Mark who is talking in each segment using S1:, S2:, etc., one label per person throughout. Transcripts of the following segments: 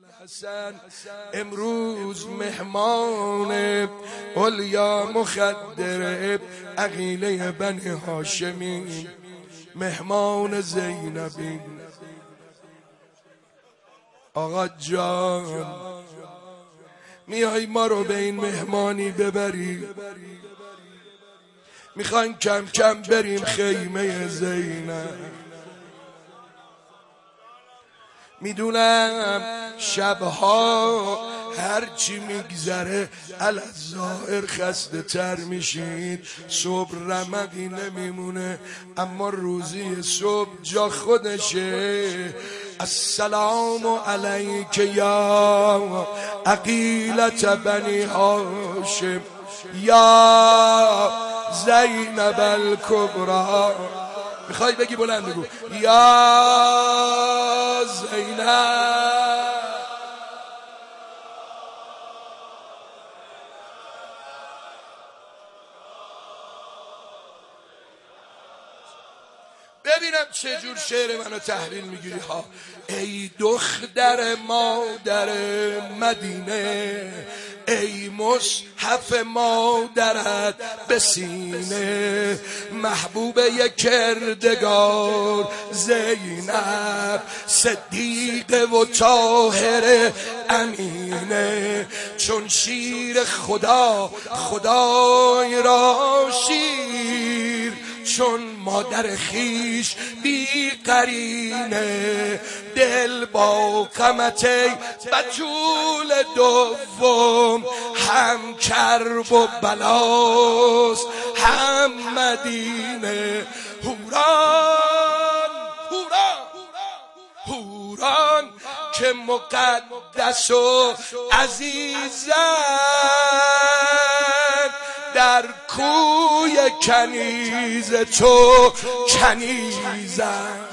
S1: حسن امروز مهمان اولیا مخدر عقیله بنی هاشمی، مهمان زینبی. آقا جان میای ما رو به این مهمانی ببری؟ میخوایم کم کم بریم خیمه زینب. میدونم شبها هرچی میگذره الظاهر خسته تر میشید، صبح رمقی نمیمونه، اما روزی صبح جا خودشه. السلام علیک یا عقیلة بنی هاشم یا زینب الکبری. میخوای بگی بلند بگو یا زینب. ببینم چجور شعر منو تحلیل میگیری ها. ای دختر مادر مدینه، ای مصحف مادرت به سینه، محبوبه کردگار زینب، صدیقه و طاهره امینه، چون شیر خدا خدای را شیر، چون مادر خیش بی قرینه، دل با غمته بتول دوم، هم کرب و بلاست هم مدینه. هوران هوران که مقدس و عزیزن، در کوی کنیز تو کنیزن.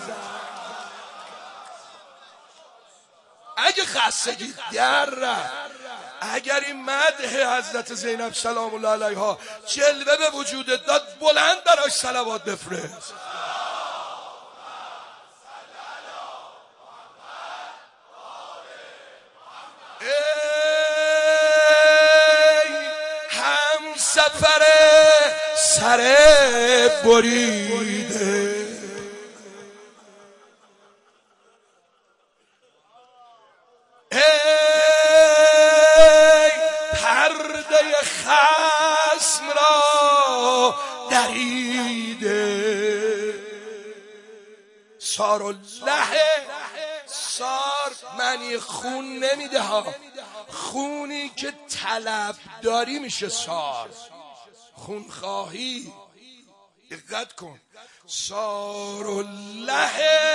S1: اگه خستگی در رفت، اگر این مدح حضرت زینب سلام الله علیها جلوه به وجودت داد، بلند براش صلوات بفرست. سفر سر بریده، ای پرده خصم را دریده. سارالله، سار معنی خون نمیده ها، خونی که طلب داری میشه سار، خون خواهی. دقت کن. سارالله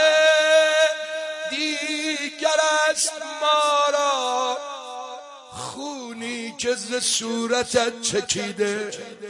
S1: دیگر است ما را، خونی که ز صورتت چکیده.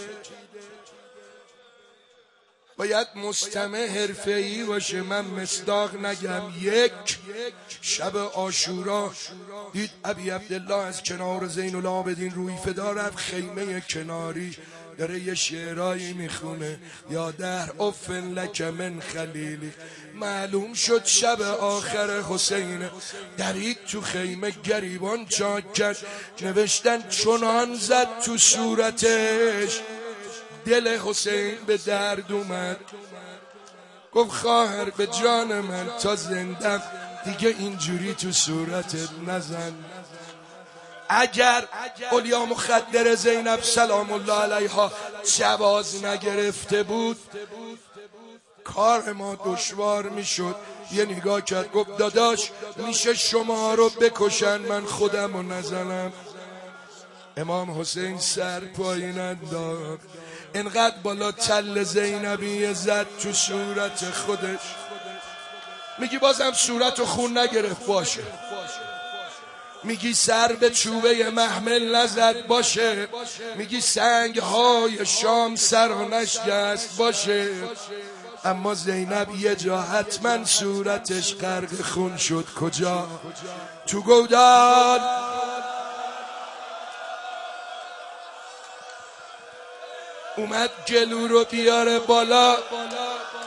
S1: باید مستمع حرفه‌ای باشه. من مصداق نگم. یک شب عاشورا دید ابی عبدالله از کنار زین العابدین روی فدا رفت خیمه کناری، داره یه شعرایی میخونه. یا در افن لک من خلیلی. معلوم شد شب آخر حسین، درید تو خیمه گریبان چاک کرد، نوشتن چنان زد تو صورتش، دل حسین به درد اومد. گفت خواهر به جان من تا زندم دیگه اینجوری تو صورتت نزن. اگر اولیا مخدر زینب سلام الله علیها جواز نگرفته بود، کار ما دشوار میشد. یه نگاه کرد گفت داداش میشه شما رو بکشن من خودم رو نزنم. امام حسین سر پایین انداخت، اینقدر بالا تل زینبی زد تو صورت خودش. میگی بازم صورت و خون نگرفت باشه، میگی سر به چوبه محمل نزد باشه، میگی سنگ های شام سر و نشکست باشه، اما زینب یه جا حتما صورتش غرق خون شد. کجا؟ تو گودال. اومد گلو رو بیاره بالا،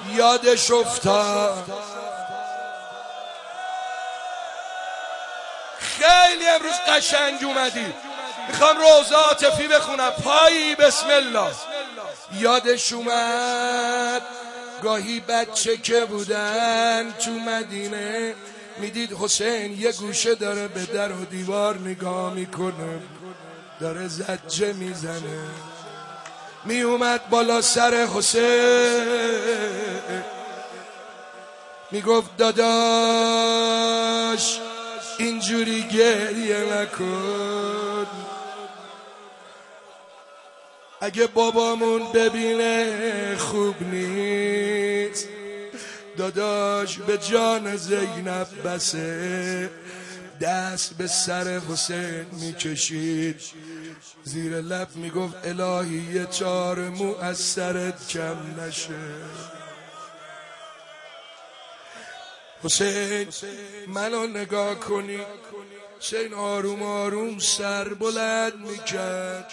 S1: یادش افتاد خیلی امروز قشنگ اومدی. میخوام روزه عاطفی بخونم. پایی بسم الله. یادش اومد گاهی بچه که بودن تو مدینه، میدید حسین یه گوشه داره به در و دیوار نگاه میکنه، داره زجه میزنه. می اومد بالا سر حسین، میگفت داداش اینجوری گریه نکن، اگه بابامون ببینه خوب نیست. داداش به جان زینب بسه، دست به سر حسین میکشید، زیر لب میگفت الهی یه چار مو از سرت کم نشه. حسین منو نگاه کنی. حسین آروم آروم سر بلند میکرد،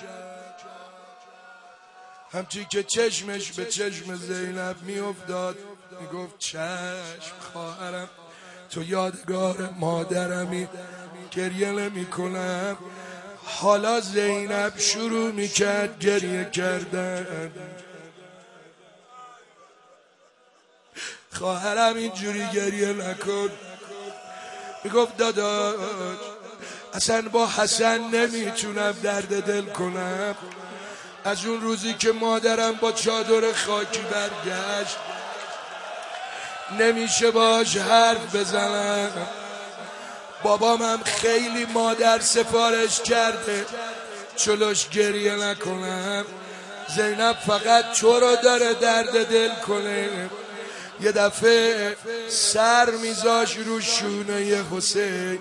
S1: همچی که چشمش به چشم زینب میافتاد میگفت چشم خواهرم، تو یادگار مادرمی، گریه نمی کنم. حالا زینب شروع میکرد گریه کردن. خواهرم اینجوری گریه نکن. میگفت داداش اصلا با حسن نمیتونم درد دل کنم. از اون روزی که مادرم با چادر خاکی برگشت نمیشه باش حرف بزنم. بابامم خیلی مادر سفارش کرده چلوش گریه نکنم. زینب فقط تو رو داره درد دل کنه. یه دفعه سر میذاش رو شونه حسین.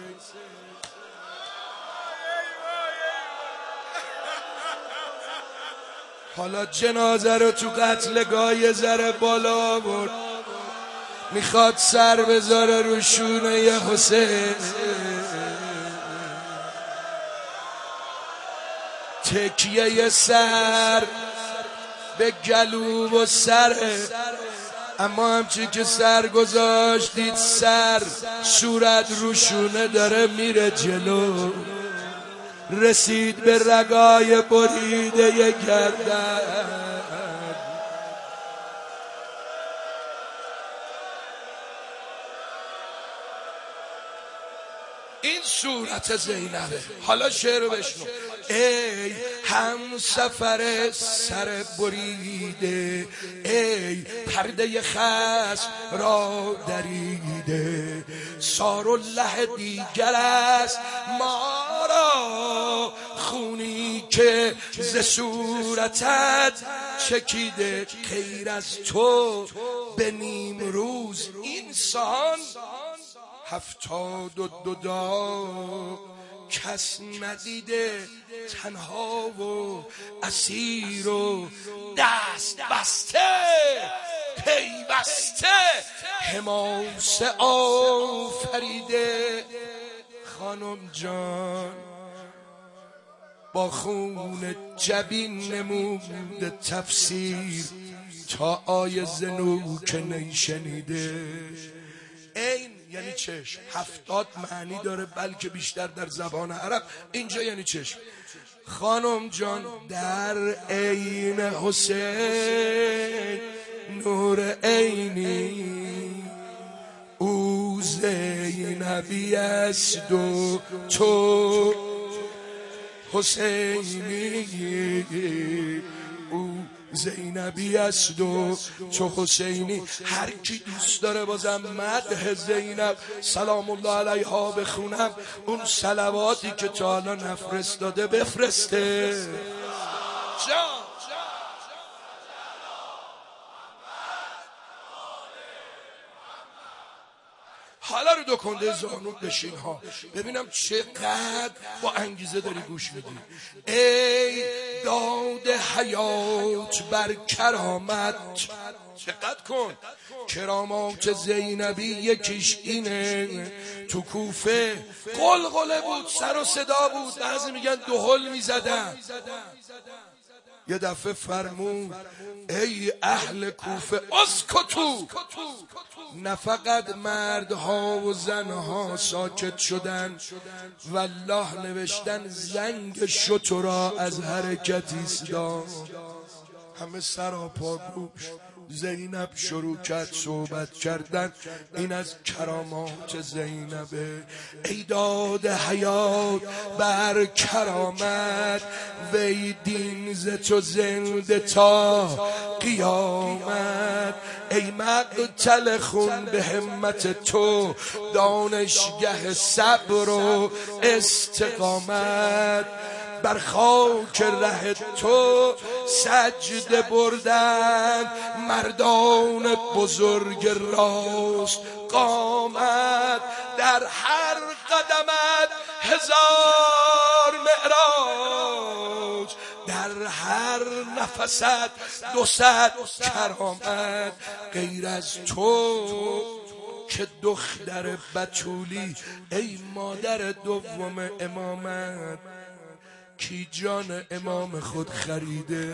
S1: حالا جنازه رو تو قتلگاه یه ذره بالا آورد، میخواد سر بذاره رو شونه حسین. تکیه سر به گلو و سره، اما همچی که سر گذاشتید سر صورت رو شونه داره میره جلو، رسید به رگای بریده گردن. این صورت زینبه. حالا شعر بشنو. ای هم سفر سر بریده، ای پرده خصم را دریده، سارالله دیگر است ما را، خونی که ز صورتت چکیده، غیر از تو به نیم روز اینسان 72 کس ندیده، تنها و اسیر و دست بسته پیوسته حماسه آفریده. خانم جان با خون جبین نموده تفسیر، تا آیه زنو که نیشنیده. این یعنی چشم 70 معنی داره، بلکه بیشتر در زبان عرب. اینجا یعنی چشم. خانم جان در عین حسین نور عینی، او زینبی است و تو حسینی، او زینبی است و تو حسینی. هر کی دوست داره بازم مدح زینب سلام الله علیها بخونم، اون صلواتی که تا حالا نفرستاده بفرسته. جان حالا رو دو کنده زانوت بشین ها، ببینم چقدر با انگیزه داری گوش میدی. ای داد حیات بر کرامت، دقت کن. کرامات زینبی یکیش اینه، تو کوفه قلقله بود، سر و صدا بود، بعضی میگن دهل میزدن. یه دفعه فرمود ای اهل کوفه اسکتو. نه فقط مردها و زنها ساکت شدن، والله نوشتن زنگ شترا از حرکت ایستاد. همه سراپا گوش. زینب شروع کرد صحبت کردن. این از کرامات زینبه. ای داد حیات بر کرامت، وی دین ز تو زنده تا قیامت. ای مقتل خون به همت تو، دانشگه صبر و استقامت. بر خاک ره تو سجده بردن مردان بزرگ راست قامت. در هر قدمت هزار معراج، در هر نفست 200 کرامت. غیر از تو که دختر بتولی، ای مادر دوم امامت، کی جان امام خود خریده؟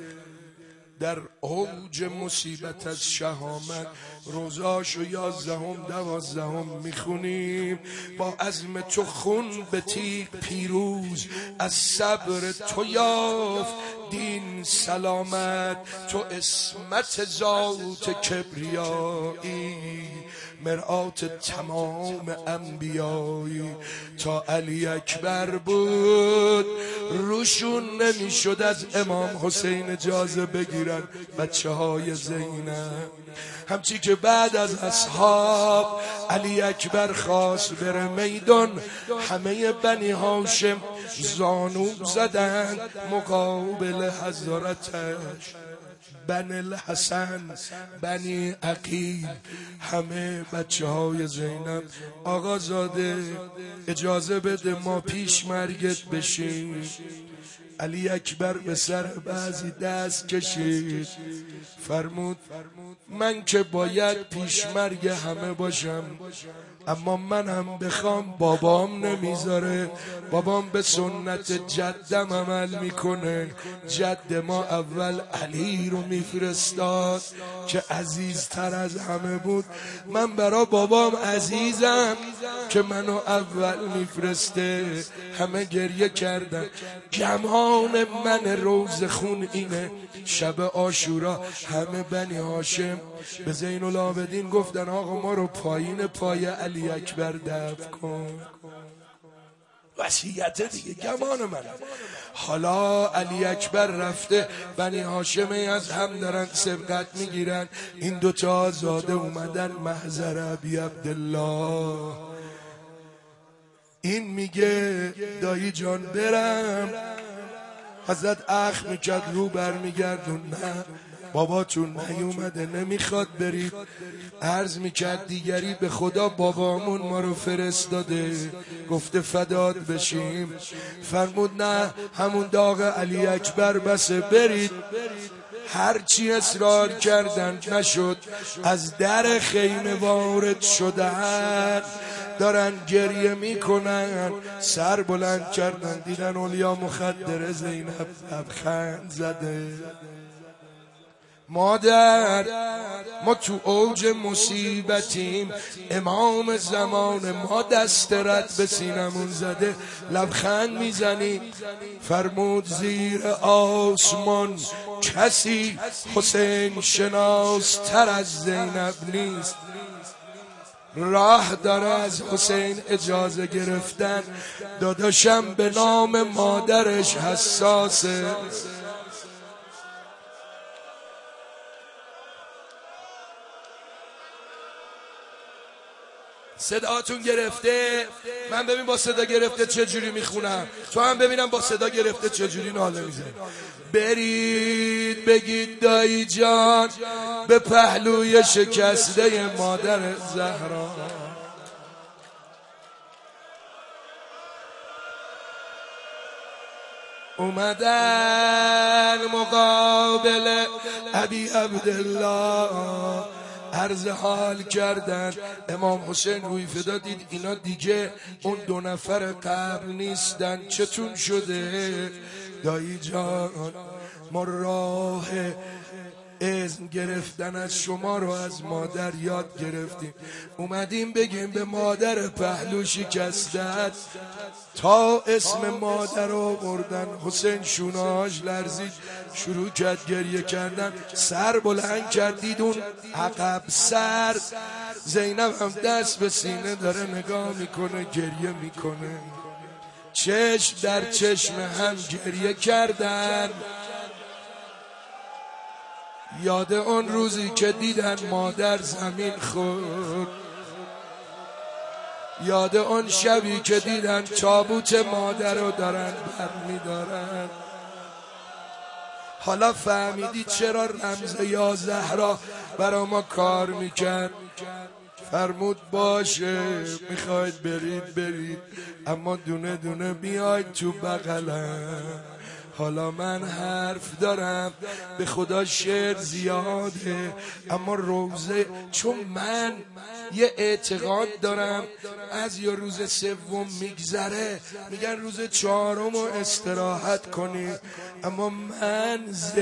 S1: در اوج مصیبت از شهامت روزاشو 11 12 میخونیم. با عزم تو خون به تیغ پیروز، از صبر تو یافت دین سلامت. تو اسمت ذات کبریایی، مرآت تمام انبیایی. تا علی اکبر بود روشون نمیشد از امام حسین اجازه بگیرن بچه های زینب. همچی که بعد از اصحاب علی اکبر خواست بره میدان، همه بنی هاشم زانو زدن مقابل حضرتش. بنی الحسن، بنی عقیل، همه بچه های زینب. آقا زاده اجازه بده ما پیش مرگت بشیم. علی اکبر به سر بعضی دست کشید، فرمود من که باید پیش مرگ همه باشم، اما من هم بخوام بابام نمیذاره. بابام به سنت جدم عمل میکنه. جد ما اول علی رو میفرستاد که عزیزتر از همه بود. من برا بابام عزیزم که منو اول میفرسته. همه گریه کردن. گمان من روز خون اینه. شب عاشورا همه بنی هاشم به زین العابدین گفتن آقا ما رو پایین پای علی اکبر دفن کن. وصیت دیگه، گمان من. حالا علی اکبر رفته، بنی هاشم از هم دارن سبقت میگیرن. این 2 آزاده اومدن محضر ابی عبدالله. این میگه دایی جان برم. حضرت اخ میکرد رو برمیگردون. نه باباتون نیومده، نمیخواد برید. عرض میکرد دیگری به خدا بابامون ما رو فرستاده، گفته فداد بشیم. فرمود نه همون داغ علی اکبر بسه، برید. هرچی اصرار کردن نشد. از در خیمه وارد شدن، دارن گریه میکنن. سر بلند کردن دیدن اولیا مخدر زینب لبخند زده. مادر ما تو اوج مصیبتیم، امام زمان ما دست رد به سینمون زده، لبخند میزنی. فرمود زیر آسمان کسی حسین شناس تر از زینب نیست. راه داره از حسین اجازه گرفتن. داداشم به نام مادرش حساسه. صداتون گرفته؟ من ببین با صدا گرفته چجوری میخونم، تو هم ببینم با صدا گرفته چجوری ناله میزنی. برید بگید دایی جان به پهلوی شکسته مادر زهرا. اومدن مقابل ابی عبدالله، عرض حال کردن. امام حسین روی فدا دید اینا دیگه اون 2 نفر قبل نیستن، چتون شده؟ دایی جان ما راه اذن گرفتن از شما رو از مادر یاد گرفتیم. اومدیم بگیم به مادر پهلو شکستت تا اسم مادر رو بردن. حسین شونه‌هاش لرزید، شروع کرد گریه کردن، سر بلند کرد اون عقب سر. زینب هم دست به سینه داره نگاه میکنه، گریه میکنه. چشم در چشم هم گریه کردن. یاد اون روزی که دیدن مادر زمین خورد، یاد اون شبی که دیدن تابوت مادر رو دارن برمیدارن. حالا فهمیدی چرا رمز یا زهرا برا ما کار میکرد؟ فرمود باشه میخواید برید اما دونه دونه بیاید تو بغلم. حالا من حرف دارم، به خدا شعر زیاده، اما روزه چون من یه اعتقاد دارم از یه روز سوم میگذره میگن روز چهارم رو استراحت کنی، اما من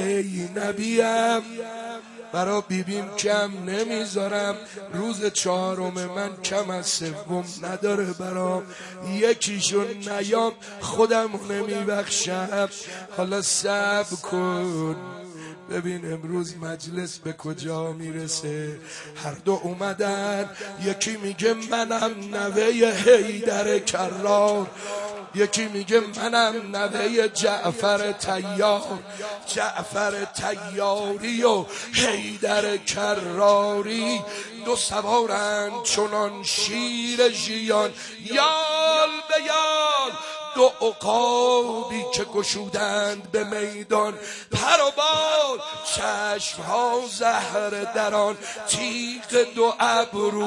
S1: زینبیم برا بیبیم کم نمیذارم. روز چهارم من کم از سوم نداره برام، یکیشو نیام خودم نمیبخشم. حالا صبر کن ببین امروز مجلس به کجا میرسه. هر دو اومدن، یکی میگه منم نوه حیدر کرار، یکی میگه منم نوه جعفر طیار. جعفر طیاری و حیدر کراری دو سوارند چنان شیر ژیان، یال به یال دو عقابی که گشودند به میدان. پر و بال چشمها زهر دران، تیغ دو ابرو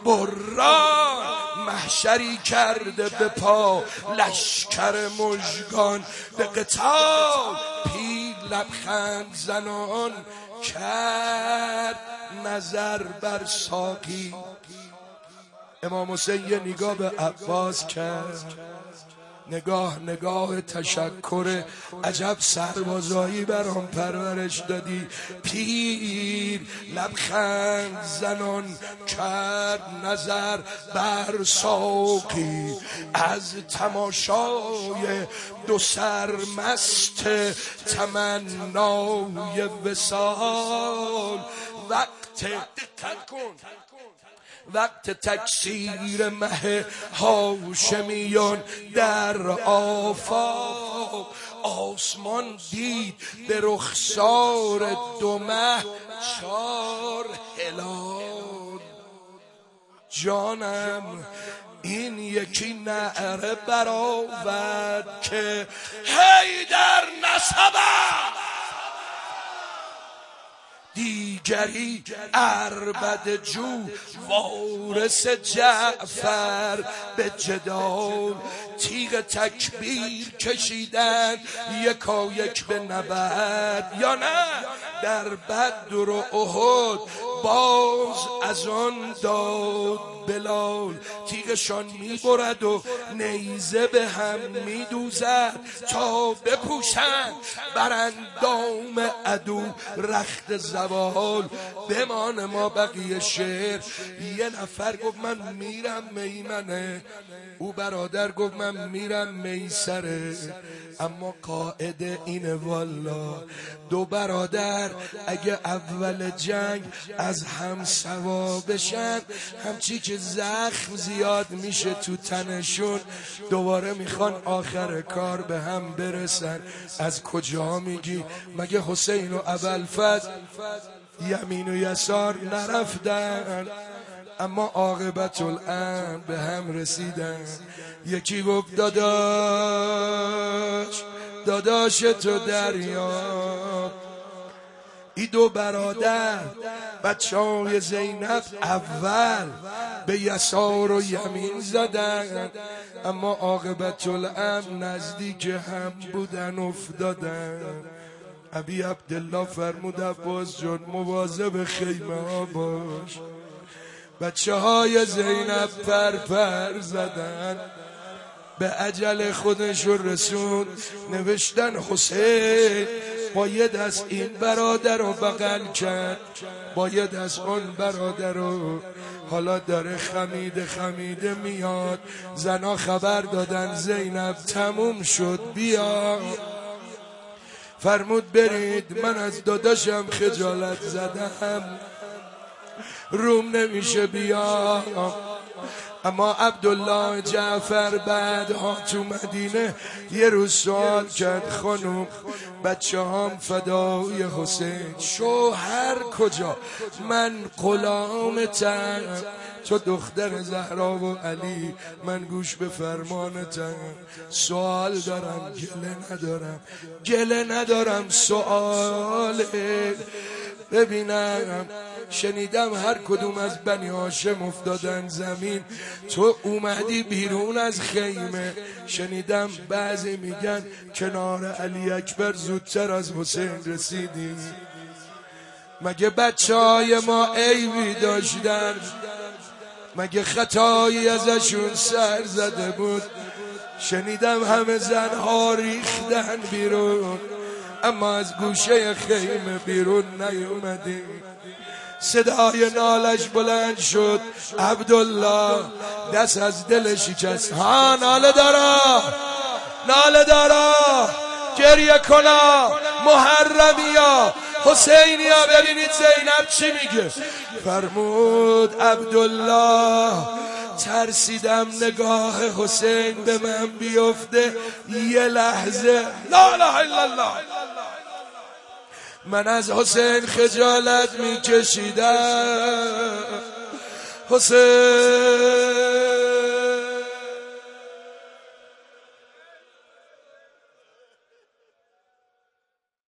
S1: بران. محشری کرده به پا لشکر مژگان، به قتال پیل لبخند زنان. کرد نظر بر ساقی، امام حسین یه نگاه به عباس کرد، نگاه تشکر. عجب سربازایی برام پرورش دادی. پیر لبخند زنان کرد نظر بر ساقی، از تماشای دو سرمست تمنای وصال. وقت تکثیر مه هاشمیان در آفاق، آسمان دید به رخسار دو مه چار هلال. جانم این یکی نعره برآورد که حیدر نسبم، دیگری عربد جو وارث جعفر به جدال. تیغ تکبیر کشیدن یکایک به نبرد، یا نه در بدر و احد باز از آن داد بلال. تیغشان میبرد و نیزه به هم میدوزد تا بپوشند بر اندام عدو رخت زوال. بمان ما بقیه شعر. یه نفر گفت من میرم میمنه، او برادر گفت من میرم میسره، اما قاعده اینه والا دو برادر اگه اول جنگ از هم سوا بشن، همچی که زخم زیاد میشه تو تنشون، دوباره میخوان آخر کار به هم برسن. از کجا میگی؟ مگه حسین و ابوالفضل یمین و یسار نرفتن؟ اما عاقبت الامر به هم رسیدن. یکی گفت داداش تو دریاب. ای دو برادر بچه‌های زینب اول به یسار و یمین زدن، اما عاقبت الامر نزدیک هم بودن افتادن. ابی عبدالله فرمود عباس جان مواظب خیمه ها باش. بچه های زینب پر زدن، به اجل خودشون رسون. نوشتن حسین با یه دست این برادر رو بغل کرد، با یه دست اون برادر رو. حالا داره خمیده میاد. زنا خبر دادن زینب تموم شد، بیا. فرمود برید، من از داداشم خجالت زدم، روم نمیشه بیا. اما عبدالله جعفر بعدها تو مدینه یه روز سوال کرد، خانم بچه هام فدای حسین، شوهر کجا؟ من غلامتم، تو دختر زهرا و علی، من گوش به فرمانتم. سوال دارم گله ندارم سوال ببینم. شنیدم هر کدوم از بنی هاشم افتادن زمین، تو اومدی بیرون از خیمه. شنیدم بعضی میگن کنار علی اکبر زودتر از حسین رسیدی. مگه بچه های ما عیبی داشتن؟ مگه خطایی ازشون سر زده بود؟ شنیدم همه زنها ریختن بیرون، اما از گوشه خیمه بیرون نیومدی. صدای نالش بلند شد، عبدالله دست از دل شکست. ها ناله دارا گریه کنا محرمیا حسینیا، ببینید زینب چی میگه. فرمود عبدالله ترسیدم نگاه حسین به من بیفته، یه لحظه لا اله الا الله من از حسین خجالت میکشیدم. حسین